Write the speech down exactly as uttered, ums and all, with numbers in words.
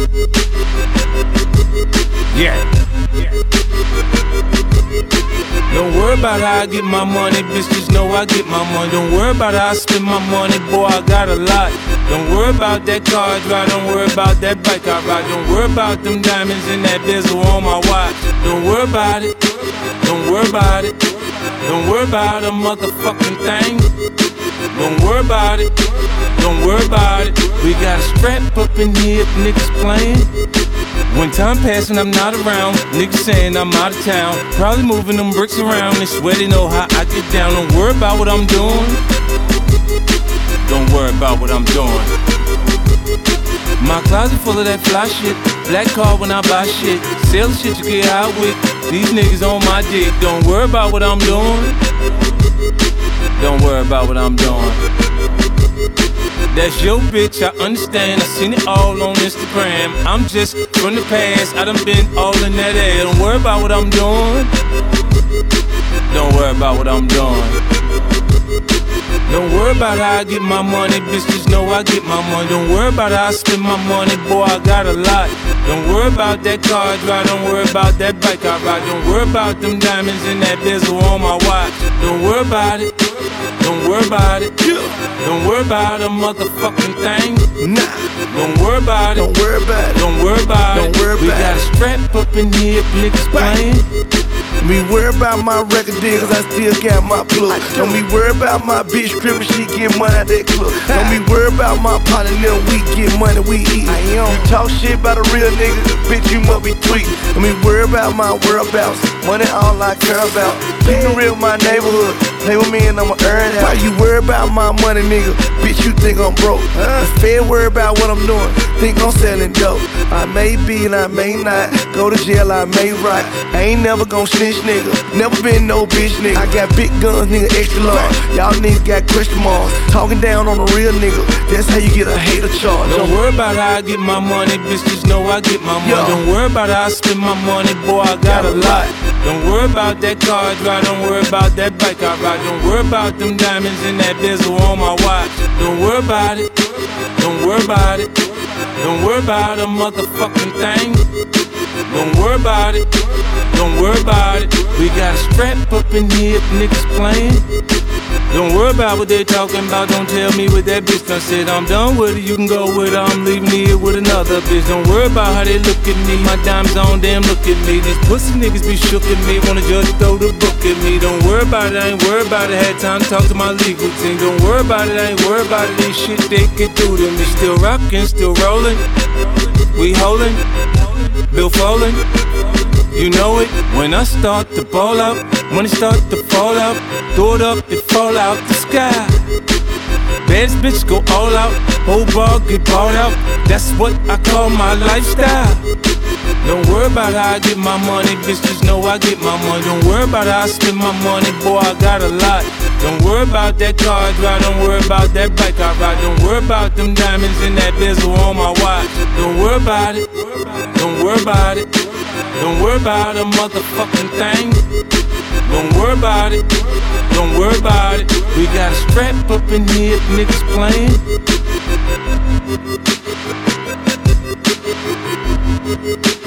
Yeah. Don't worry about how I get my money, bitch, just know I get my money. Don't worry about how I spend my money, boy, I got a lot. Don't worry about that car I drive, don't worry about that bike I ride. Don't worry about them diamonds and that bezel on my watch. Don't worry about it, don't worry about it. Don't worry about a motherfucking thing. Don't worry about it, don't worry about it. We got a strap up in here if niggas playing. When time passing, I'm not around. Niggas saying I'm out of town. Probably moving them bricks around. They swear they know how I get down. Don't worry about what I'm doing. Don't worry about what I'm doing. My closet full of that fly shit. Black car when I buy shit. Sell the shit you get out with. These niggas on my dick. Don't worry about what I'm doing. Don't worry about what I'm doing. That's your bitch, I understand. I seen it all on Instagram. I'm just from the past, I done been all in that ass. Don't worry about what I'm doing. Don't worry about what I'm doing. Don't worry about how I get my money, bitch, just know I get my money. Don't worry about how I spend my money, boy, I got a lot. Don't worry about that car I drive, don't worry about that bike I ride. Don't worry about them diamonds and that bezel on my watch. Don't worry about it, don't worry about it. Don't worry about a motherfucking thing. Nah. Don't worry about it. Don't worry about it. Don't worry about Don't it. worry We about got a strap up in here if niggas playing. Me worry about my record deal, cause I still got my plug. Don't be worry about my bitch trippin', she get money out that club. Don't be worry about my partner, then we get money, we eat. You talk shit about a real nigga, bitch, you must be tweaking. Don't be worry about my whereabouts, money all I care about. Keep it real my neighborhood, play with me and I'ma earn it. Why you worry about my money, nigga? Bitch, you think I'm broke? The Fed worry about what I'm doing, think I'm selling dope. I may be and I may not, go to jail, I may rot. I ain't never gon' snitch, nigga, never been no bitch, nigga. I got big guns, nigga, extra large. Y'all niggas got question marks, talking down on a real nigga. That's how you get a hater charge. Don't worry about how I get my money, bitch, just know I get my money. Yo. Don't worry about how I spend my money, boy, I got a lot. Don't worry about that car I drive, don't worry about that bike I ride. Don't worry about them diamonds and that bezel on my watch. Don't worry about it, don't worry about it. Don't worry about a motherfucking thing. Don't worry about it, don't worry about it. We got a strap up in here if niggas playing. Don't worry about what they talking about, don't tell me what that bitch done said. I'm done with it, you can go with her, I'm leaving here with another bitch. Don't worry about how they look at me, my dimes on them, look at me. These pussy niggas be shook at me, wanna judge throw the book at me. Don't worry about it, I ain't worried about it, had time to talk to my legal team. Don't worry about it, I ain't worried about it, these shit they can do to me. Still rockin', still rollin', we holdin', Bill Folin. You know it, when I start to ball out, money start to fall out, throw it up, it fall out the sky. Baddest bitch go all out, whole bar get bought out, that's what I call my lifestyle. Don't worry about how I get my money, bitch, just know I get my money. Don't worry about how I spend my money, boy, I got a lot. Don't worry about that car I drive, don't worry about that bike I ride. Don't worry about them diamonds and that bezel on my watch. Don't worry about it, don't worry about it. Don't worry about a motherfucking thing. Don't worry about it, don't worry about it. We got a strap up in here if niggas playing.